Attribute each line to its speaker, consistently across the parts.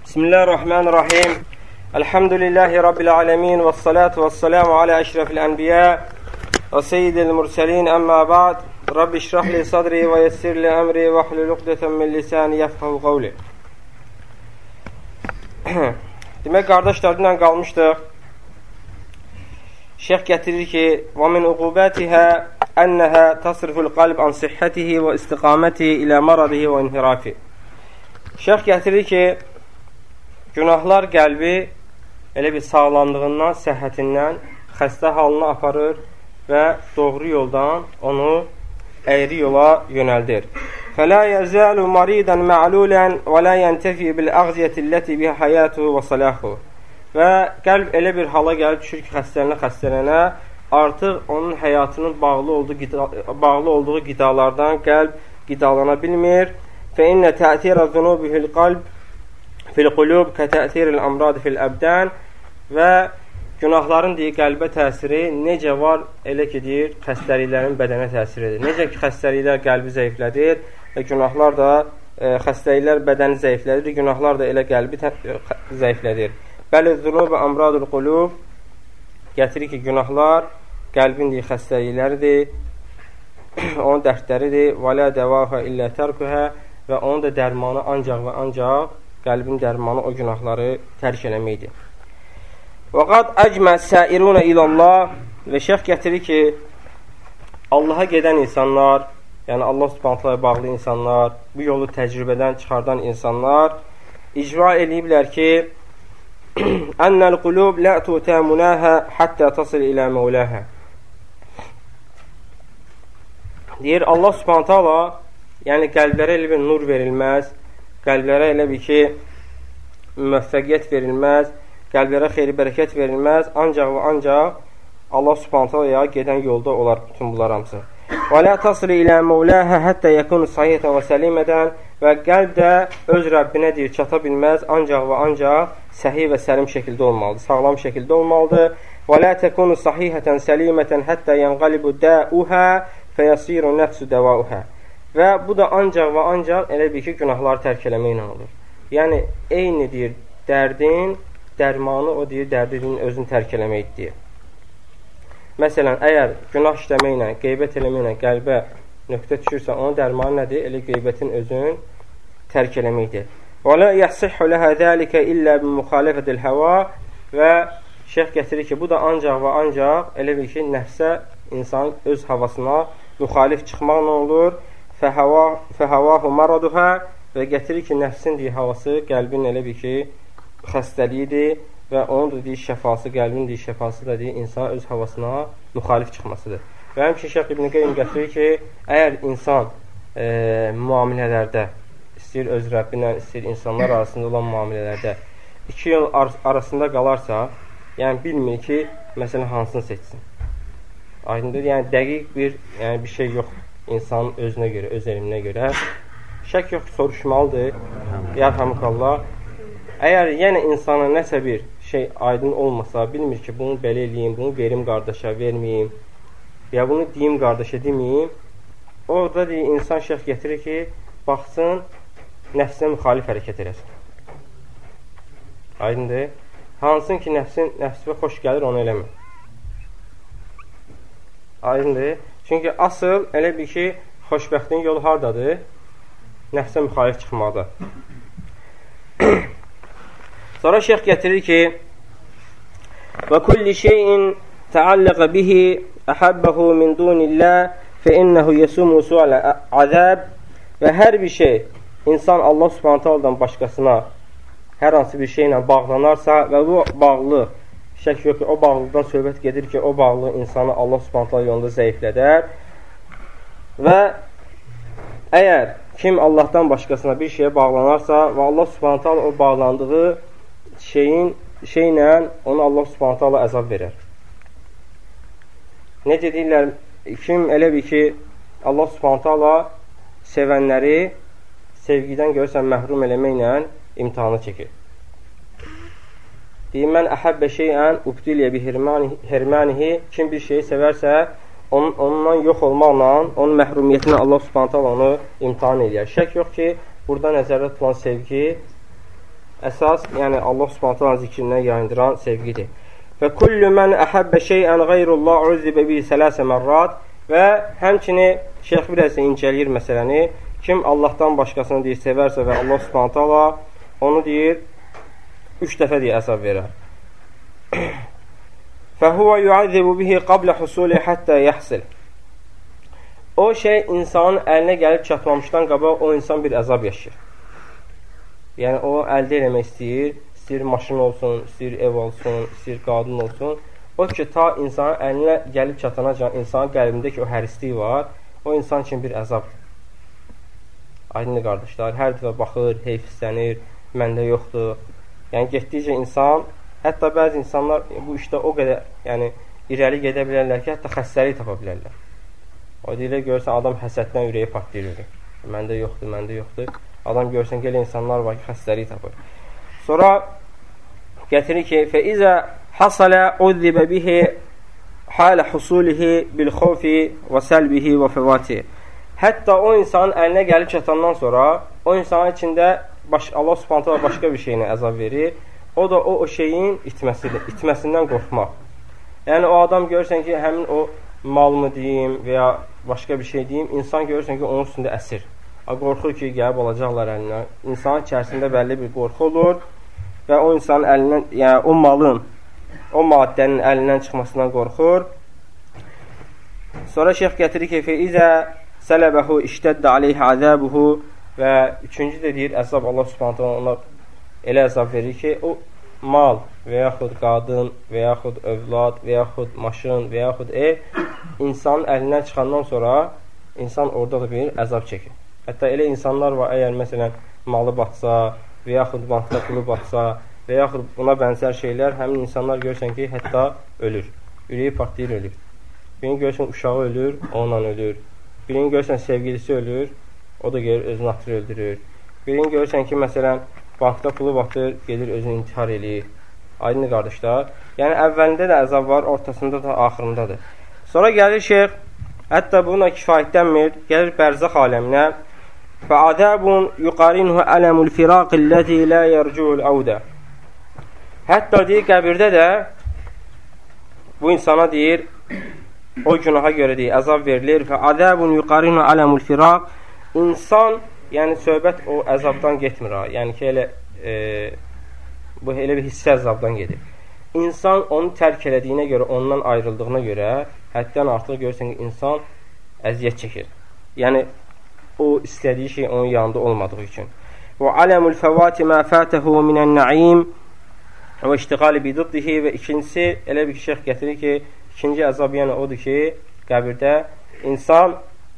Speaker 1: Bismillahirrahmanirrahim. Elhamdülillahi Rabbil alemin. Və salatu və salamu alə əşrafil ənbiyə və seyyidil mürsəlin. Əmmə ba'd. Rabbi şrahli sadri və yessirli əmri və hlul uqdətən min lisani yəfqahu qavli. Demək, qardaşlar, dünən qalmışdıq. Şeyx gətirir ki, və min uqubətihə ənəhə tasriful qalb an sihhətihi və istiqamətihi ilə maradihi və inhirafi. Şeyx gətirir ki, günahlar qəlbi elə bir sağlamlığından, səhhətindən xəstə halına aparır və doğru yoldan onu əyri yola yönəldir. فَلَا يَزَالُ مَرِيدًا مَعْلُولًا وَلَا يَنْتَفِي بِالْأَغْزِيَةِ الَّتِي بِهَا حَيَاتُهُ وَصَلَاحُهُ. Və qəlb elə bir hala gəlib düşür ki, xəstələnə artıq onun həyatının bağlı olduğu qidalardan qəlb qidalana bilmir. فَإِنَّ تَأْثِيرَ الذُّنُوبِ فِي الْقُلُوبِ كَتَأْثِيرِ الْأَمْرَادِ فِي الْأَبْدَانِ. Və günahların deyir, qəlbə təsiri necə var, elə ki, deyir, xəstəliklərin bədənə təsiridir. Necə ki, xəstəliklər qəlbi zəiflədir və günahlar da, xəstəliklər bədəni zəiflədir, günahlar da elə qəlbi zəiflədir. Bəli, zunub və amradul qulub gətirir ki, günahlar qəlbin deyir, xəstəlikləridir, onun dərdləridir. Və lə dəvahə illə tərkuhə. Və onun da dərmanı ancaq və ancaq qəlbin dərmanı o günahları tərk eləməkdir. Və qad əcmə səirunə ilallah. Və şeyx gətirir ki, Allaha gedən insanlar, yəni Allah subhanətlərə bağlı insanlar, bu yolu təcrübədən çıxardan insanlar icra eləyiblər ki, ennəl qulub lə tutə munəhə həttə tasir ilə məuləhə. Deyir, Allah subhanətələ, yəni qəlblərə elə bir nur verilməz, qəlblərə elə bir ki, müvəffəqiyyət verilməz, qəlblərə xeyri bərəkət verilməz, ancaq və ancaq Allah subhanətələyə gedən yolda olar bütün bunlar hamısı. Və lə tasri ilə məuləhə həttə yəkunu sahiyyətən və səlimədən. Və qəlb də öz Rəbbinə deyir, çata bilməz, ancaq və ancaq səhi və səlim şəkildə olmalıdır, sağlam şəkildə olmalıdır. Və lə təkunu sahihətən səlimətən həttə yənqalibu dəuhə fəyəsiru nəfsü dəvauhə. Və bu da ancaq və ancaq elə bir ki, günahları tərk eləməklə olur. Yəni, eyni deyir, dərdin dərmanı o deyir, dərdinin özünü tərk eləməkdir deyir. Məsələn, əgər günah işləməklə, qeybət eləməklə qəlbə nöqtə düşürsə, onun dərmanı nədir? Elə qeybətin özünü tərk eləməkdir. Və lə yəhsihhu ləhə zəlikə illə bimuxalifətil həva. Və şeyx gətirir ki, bu da ancaq və ancaq elə bir ki, nəfsə insan öz havasına müxalif çıxmaqla olur. Fəhəvahu maraduhə. Və gətirir ki, nəfsin deyir, havası qəlbin elə bir ki, xəstəliyidir və onun da deyir, şəfası, qəlbin deyir, şəfası da deyir, insan öz havasına müxalif çıxmasıdır. Və həmçin Şeyx İbn Qeym gətirir ki, əgər insan müamilələrdə, istəyir öz Rəbbinlə, istəyir insanlar arasında olan müamilələrdə iki yol arasında qalarsa, yəni bilmir ki, məsələn, hansını seçsin. Aydındır, yəni dəqiq bir şey yox insanın özünə görə, öz elminə görə. Şək yox, soruşmalıdır. Yərhamukallah. Əgər yenə insana nəsə bir şey aydın olmasa, bilmir ki, bunu belə eləyim, bunu verim qardaşa, verməyim, ya bunu deyim qardaşa, deməyim, orada deyir, insan şeyx gətirir ki, baxsın, nəfsinə müxalif hərəkət eləsin. Aydındır. Hansın ki, nəfsivə xoş gəlir, onu eləmir. Aydındır. Çünki asıl elə bir ki, xoşbəxtliyin yolu hardadır? Nəfsə müxalif çıxmaqda. Sonra şeyx gətirir ki, və kulli şeyin təalləqə bihi əhəbbəhu min dunillah fəinnəhu yəsumu sualə əzəb. Və hər bir şey insan Allah subhanətələrdən başqasına hər hansı bir şeylə bağlanarsa və bu bağlı, şək yox ki, o bağlıdan söhbət gedir ki, o bağlı insanı Allah subhanətələr yolunda zəiflədər. Və əgər kim Allahdan başqasına bir şeyə bağlanarsa və Allah subhanətələr o bağlandığı şeylə onu Allah subhanətələ əzab verər. Necə deyirlər, kim elə bir ki, Allah subhanətələ sevənləri sevgidən görürsən məhrum eləməklə imtihanı çəkir. Deyir, mən əhəbbə şeyən ubdiliyə bi hirmanihi. Kim bir şeyi sevərsə, ondan yox olmaqla, onun məhrumiyyətinə Allah subhanətələ onu imtihan edir. Şək yox ki, burada nəzərdə tutulan sevgi əsas, yəni Allah Subhanahu taala zikrindən yayındıran sevgidir. Və kullu men ahabba şey'an gayrullah uzibə bi salas marrat və həmçinin şeyx biraz incələyir məsələni. Kim Allahdan başqasını deyir sevərsə və Allah Subhanahu taala onu deyir 3 dəfə deyir əzab verər. Fəhuva yu'azibu bihi qabla husuli hatta yahsil. O şey insanın əlinə gəlib çatmamışdan qabaq o insan bir əzab yaşayır. Yəni o əldə eləmək istəyir maşın olsun, istəyir ev olsun, istəyir qadın olsun. O ki ta insanın əlinə gəlib çatanacan insanın qəlbindəki o hərislik var, o insan üçün bir əzabdır. Aydın qardaşlar, hər dəfə baxır, heyfslənir, məndə yoxdur. Yəni getdikcə insan, hətta bəzi insanlar bu işdə o qədər irəli gedə bilərlər ki, hətta xəstəlik tapa bilərlər. O deyirlər, görürsən, adam həsəddən ürəyi partlayır. Məndə yoxdur. Adam görürsən, gələ insanlar var ki, xəstəlik tapır. Sonra gətirir ki, فَإِذَا حَصَلَ عُذِّبَ بِهِ حَالَ حُصُولِهِ بِالْخَوْفِ وَسَلْبِهِ وَفَوَاتِهِ. Hətta o insanın əlinə gəlib çatandan sonra o insanın içində Allah Subhanahu taala başqa bir şeyinə əzab verir. O da o şeyin itməsindən qorxmaq. Yəni o adam görürsən ki, həmin o malmı deyim və ya başqa bir şey deyim, insan görürsən ki, onun üstündə əsir. Qorxur ki, gəlib alacaqlar əlinə. İnsanın içərisində bəlli bir qorxu olur və o insanın əlindən, yəni o malın, o maddənin əlindən çıxmasından qorxur. Sonra şeyx gətirir ki, فَإِذَا sələbəhu iştəddə aleyhi əzəbuhu və üçüncü də deyir, əzab Allah Subhanahu ona elə əzab verir ki, o mal və yaxud qadın və yaxud övlad və yaxud maşın və yaxud ev insanın əlindən çıxandan sonra insan orada da bir əzab çəkir. Hətta elə insanlar var, əgər məsələn malı batsa və yaxud bankda pulu batsa və yaxud buna bənzər şeylər, həmin insanlar görsən ki, hətta ölür. Ürəyi partlayır, ölür. Birini görsən uşağı ölür, onunla ölür. Birini görsən sevgilisi ölür, o da gelir özünü atır, öldürür. Birini görsən ki, məsələn, bankda pulu batır, gelir özünü intihar eləyir. Aydın qardaşlar. Yəni, əvvəlində də əzab var, ortasında da, axırındadır. Sonra gəlir şeyx, hətta buna kifayətlənmir, gəlir bərzəx aləminə. فَعَذَابٌ يُقَارِنْهُ أَلَمُ الْفِرَاقِ الَّذِي لَا يَرْجُعُ الْأَوْدَ. Hətta deyir, qəbirdə də bu insana deyir, o günaha görə deyir, əzab verilir. فَعَذَابٌ يُقَارِنْهُ أَلَمُ الْفِرَاقِ. İnsan, yəni söhbət o əzabdan getmir ha. Yəni ki, bu elə bir hissə əzabdan gedir. İnsan onu tərk elədiyinə görə, ondan ayrıldığına görə, həddən artıq görürsən ki, insan əziyyət çəkir. Yəni, o istədiyi şey onun yanında olmadığı üçün. Və aləmul fəvati mə fətəhu minən nəim və iştiqali bididdihi və ikincisi, elə bir şeyx gətirir ki, ikinci əzab yəni odur ki, qəbirdə insan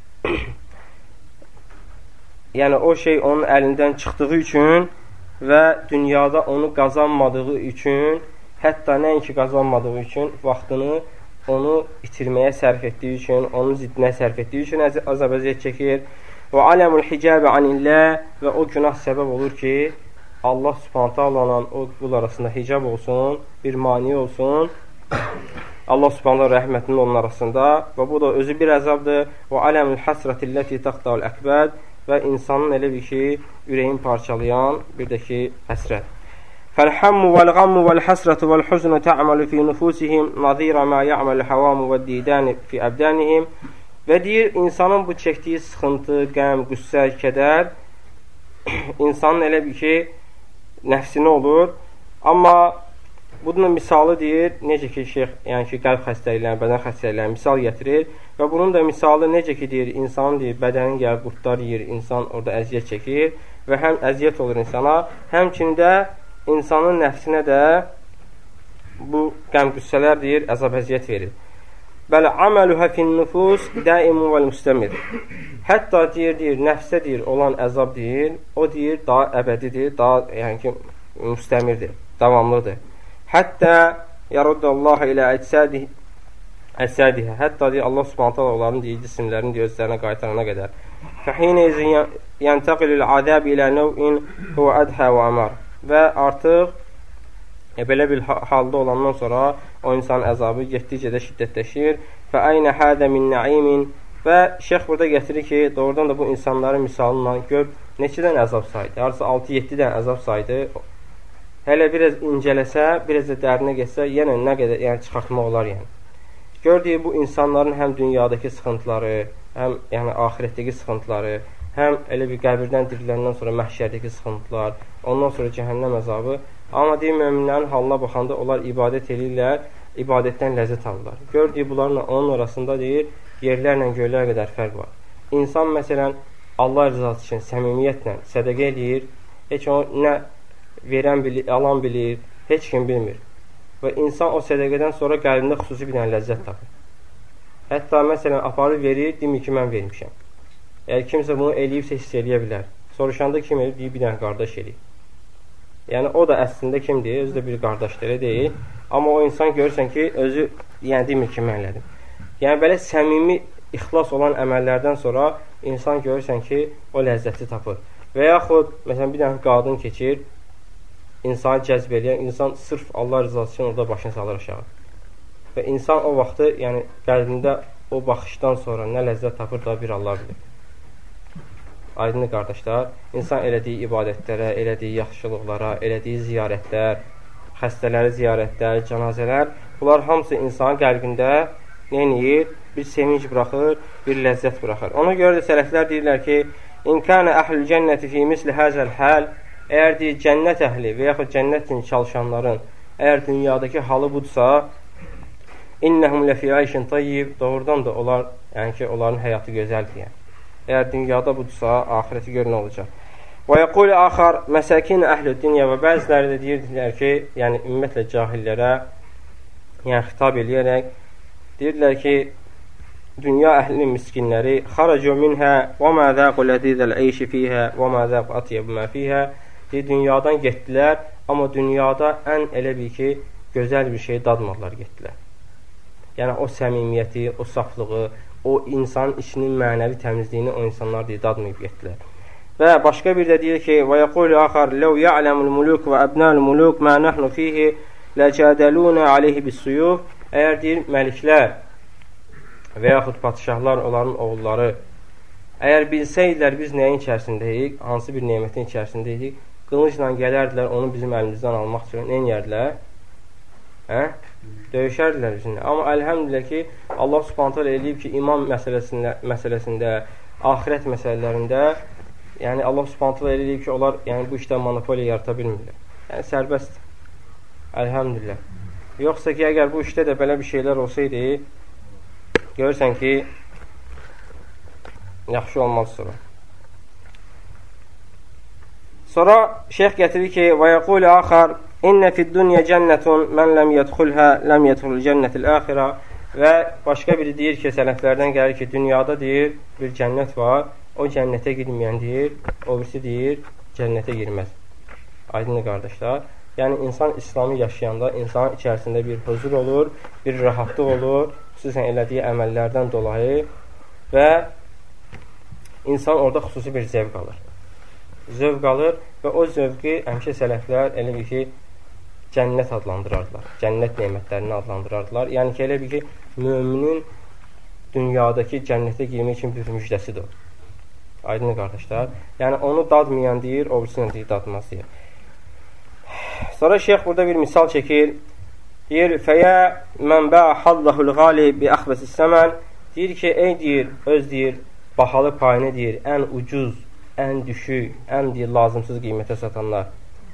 Speaker 1: yəni o şey onun əlindən çıxdığı üçün və dünyada onu qazanmadığı üçün, hətta nəinki qazanmadığı üçün, vaxtını onu itirməyə sərf etdiyi üçün, onun ziddinə sərf etdiyi üçün əzab-əziyyət çəkir. Və aləmul hicabə anillah və o günah səbəb olur ki, Allah Subhanahu taala o qul arasında hicab olsun, bir mani olsun. Allah Subhanahu rəhmətinin onun arasında və bu da özü bir əzabdır. Və aləmul hasrətilləti taqtaul əkbəd və insanın elə bir ki, ürəyin parçalayan bir də ki, həsrət. Fəl-hammu vəl-gammu vəl-hasrətu vəl-huznu tə'malu fi nufusihim nazira ma ya'malu havamu vəd-didani fi abdanihim. Və deyir, insanın bu çəkdiyi sıxıntı, qəm, qüssə, kədər insanın elə bir ki, nəfsinə olur. Amma bunun misalı deyir, necə ki, şeyx, yəni ki, qəlb xəstəliklərini, bədən xəstəliklərini misal gətirir və bunun da misalı necə ki, deyir, insanın deyir, bədənin gəlib qurtlar yiyir, insan orada əziyyət çəkir və həm əziyyət olur insana, həmçində insanın nəfsinə də bu qəm, qüssələr deyir, əzab-əziyyət verir. Bəli, əməluhə fin-nufus daimun vəl müstəmir. Hətta deyir, nəfsə deyir, olan əzab deyir, o deyir, daha əbədidir, daha yəni ki, müstəmirdir, davamlıdır. Hətta yaruddallahu ilə əcsədihə. Hətta deyir, Allah Subhanahu taala onların deyir, cisimlərini deyir, özlərinə qaytarana qədər. Fəhinə izin yəntəqilül azəb ilə nəv'in huvə ədhə və əmər. Və artıq belə bir halda olandan sonra o insanın əzabı getdikcə də şiddətləşir. Fə əynə hədə min nəimin. Və şeyx burada gətirir ki, doğrudan da bu insanların misalından gör neçədən əzab saydı. Harısı 6-7 dən əzab saydı. hələ biraz incələsə, biraz da dərinə getsə, yenə nə qədər çıxartmaq olar yəni. Gördüyü bu insanların həm dünyadakı sıxıntıları, həm axirətdəki sıxıntıları, həm elə bir qəbirdən diriləndən sonra məhşərdəki sıxıntılar, ondan sonra cəhənnəm əzabı. Amma deyir, möminlərin halına baxanda onlar ibadət edirlər, ibadətdən ləzzət alırlar. Gördüyü bunlarla onun arasında deyir, yerlərlə göylər qədər fərq var. İnsan məsələn, Allah rızası üçün səmimiyyətlə sədəqə edir, heç o nə verən bilir, alan bilir, heç kim bilmir. Və insan o sədəqədən sonra qəlbində xüsusi bir dənə ləzzət tapır. Hətta məsələn, aparı verir, demir ki, mən vermişəm. Əgər kimsə bunu eləyibsə, hiss eləyə bilər. Soruşanda kim eləyib, deyir, bir dənə qardaş eləyib. Yəni, o da əslində kimdir? Özü də bir qardaşları deyil. Amma o insan görürsən ki, özü demir ki, mən elədim. Yəni, belə səmimi, ixlas olan əməllərdən sonra insan görürsən ki, o ləzzəti tapır. Və yaxud, məsələn, bir dənə qadın keçir, insanı cəzb eləyən, insan sırf Allah rızası üçün orada başını salır aşağı. Və insan o vaxtı, yəni qəlbində o baxışdan sonra nə ləzzət tapır da bir Allah bilir. Aydın qardaşlar, insan elədiyi ibadətlərə, elədiyi yaxşılıqlara, elədiyi ziyarətlər, xəstələri ziyarətlər, cənazələr, bunlar hamısı insanın qəlbində neyir? Bir sevinç buraxır, bir ləzzət buraxır. Ona görə də sələflər deyirlər ki, İn kənə əhlül cənnəti fi misli həzəl həl, əgər deyir, cənnət əhli və yaxud cənnətin çalışanların əgər dünyadakı halı budursa, innəhum ləfi ayşin tayyib, doğrudan da onlar, yəni ki, onların həyatı gözəldir. Yəni. Əgər dünyada budursa, ahirəti görün olacaq. Və yəquli axar, məsəkin əhlü dünya və bəziləri də deyirdilər ki, yəni ümumiyyətlə cahillərə, yəni xitab eləyərək, deyirdilər ki, dünya əhlinin miskinləri xaracu minhə və mə zəqu lədidəl əyşi fiyhə və mə zəqu atiyəb mə fiyhə dünyadan getdilər, amma dünyada ən elə bir ki, gözəl bir şey dadmadılar getdilər. Yəni, o səmimiyyəti, o saflığı, o insanın içinin mənəvi təmizliyini o insanlar deyir, dadmayıb getdilər. Və başqa bir də deyir ki, və yəqulu axar, ləv ya'ləmul muluk və əbnəl muluk mə nəhnu fihi ləcədəlunə aleyhi bis-suyuf. Əgər deyir, məliklər və yaxud padişahlar, onların oğulları, əgər bilsəydilər biz nəyin içərisindəyik, hansı bir nemətin içərisindəyik, qılıncla gələrdilər, onu bizim əlimizdən almaq üçün nə edərdilər? Döyüşərdilər bizimlə. Amma əlhəmdülə ki, Allah subhanət hələ eləyib ki, iman məsələsində, axirət məsələlərində, yəni Allah subhanət hələ eləyib ki, onlar bu işdə monopoliya yarata bilmirlər. Yəni, sərbəst. Əlhəmdülə. Yoxsa ki, əgər bu işdə də belə bir şeylər olsaydı, görürsən ki, yaxşı olmaz sonra. Sonra şeyx gətirir ki, və yəqulu axar, İnnə fid-dunya cənnətun mən ləm yədxulhə, ləm yədxul cənnətil əxirə. Və başqa biri deyir ki, sələflərdən gəlir ki, dünyada deyir, bir cənnət var, o cənnətə girməyən deyir, o birisi deyir, cənnətə girməz. Aydın qardaşlar. Yəni, insan İslamı yaşayanda insanın içərisində bir huzur olur, bir rahatlıq olur, xüsusən elədiyi əməllərdən dolayı və insan orada xüsusi bir zövq alır. Zövq alır və o zövqü həmişə sələflər elə bir ki, cənnət adlandırardılar. Cənnət nemətlərini adlandırardılar. Yəni ki, elə bir ki, müminin dünyadakı cənnətə girmək üçün bir müjdəsidir o. Aydın qardaşlar. Yəni, onu dadmayan deyir, o birisini deyir, dadmaz deyir. Sonra şeyx burada bir misal çəkir. Deyir, fəyə mən bə hallahul qali bi əxbəsis səmən. Deyir ki, ey deyir, öz deyir, bahalı payını deyir, ən ucuz, ən düşük, ən deyir, lazımsız qiymətə satanlar.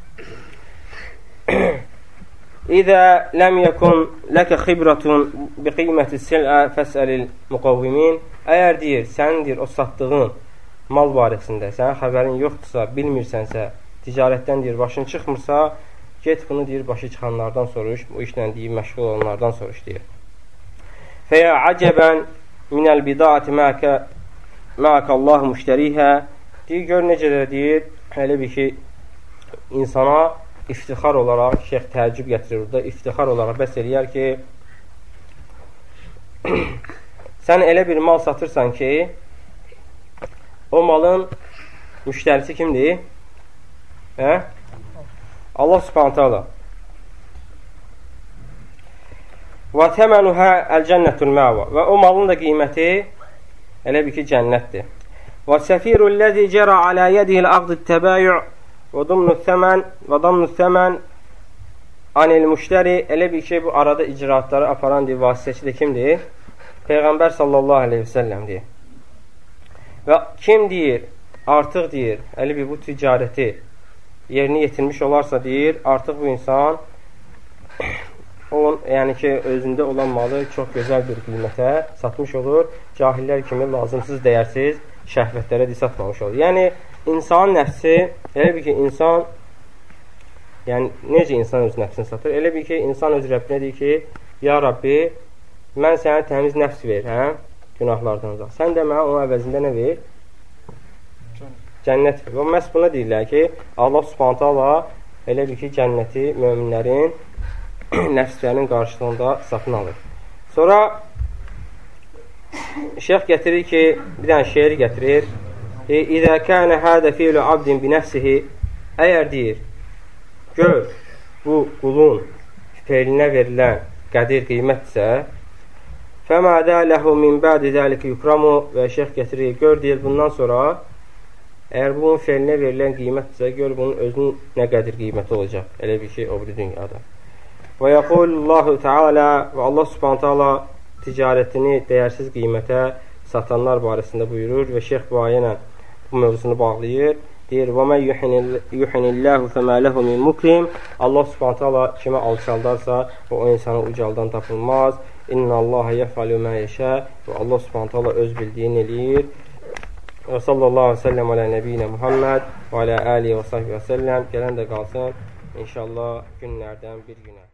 Speaker 1: İzə ləm yəkun ləkə xibratun bi qiyməti sil'ə fəsəlil müqavvimin. Əgər deyir, sənin deyir, o satdığın mal barəsində sənin xəbərin yoxdursa, bilmirsənsə, ticarətdən deyir, başın çıxmırsa, get bunu deyir, başı çıxanlardan soruş, bu işlə deyir, məşğul olanlardan soruş deyir. Fəyə acəbən minəl bidaati məəkəllahu müştərihə. Deyir, gör necə də deyir, elə bir ki, insana iftixar olaraq, şeyx təəccüb gətirir burada, iftixar olaraq bəs eləyər ki, sən elə bir mal satırsan ki, o malın müştərisi kimdir? Allah subhanət hala. Və təmənuhə əl-cənnətul məva. Və o malın da qiyməti elə bir ki, cənnətdir. Və səfirul ləzi cərə alə yədihil ağdı təbəyyü və damnu thəmən anil müştəri, elə bir ki, bu arada icraatları aparan deyir, vasitəçi də kimdir? Peyğəmbər sallallahu aleyhi və səlləmdir. Və kim deyir, artıq deyir, elə bir bu ticarəti yerini yetirmiş olarsa deyir, artıq bu insan yəni ki, özündə olan malı çox gözəl bir qiymətə satmış olur. Cahillər kimi lazımsız, dəyərsiz şəhvətlərə satmamış olur. Yəni, insanın nəfsi, elə bir ki, insan, yəni, necə insan öz nəfsini satır? Elə bir ki, insan öz Rəbbinə deyir ki, ya Rabbi, mən sənə təmiz nəfs ver, hə? Günahlardan uzaq. Sən də mənə onun əvəzində nə ver? Cənnət ver. Və məhz buna deyirlər ki, Allah subhanətə Allah elə bir ki, cənnəti möminlərin nəfslərinin qarşılığında satın alır. Sonra şeyx gətirir ki, bir dənə şeir gətirir. İzə kənə hədə fiilu abdin binəfsihi, əgər deyir, gör, bu qulun feilinə verilən qədir qiymətsə, fəmədə ləhu min bədi dəlik yukramu, və şeyx gətirir, gör, deyir, bundan sonra əgər bunun feilinə verilən qiymətsə, gör, bunun özünün nə qədir qiyməti olacaq, elə bir şey o biri dünyada. Və yəqulullahu Teala, və Allah subhanətə Allah ticarətini dəyərsiz qiymətə satanlar barəsində buyurur və şeyx bu ayə ilə bu mövzusunu bağlayır. Deyir, və mən yuhinilləhu fəmələhu min mukrim. Allah subhanətə Allah kimə alçaldarsa, o insanı ucaldan tapılmaz. İnnəllaha yəfəlu mə yeşə, və Allah subhanətə Allah öz bildiyini eləyir. Və sallallahu aleyhi və səlləm alə nəbiyyinə Muhammed və alə əliyə və sahbə və səlləm. Gələn də qalsın, inşallah günlərdən bir günə.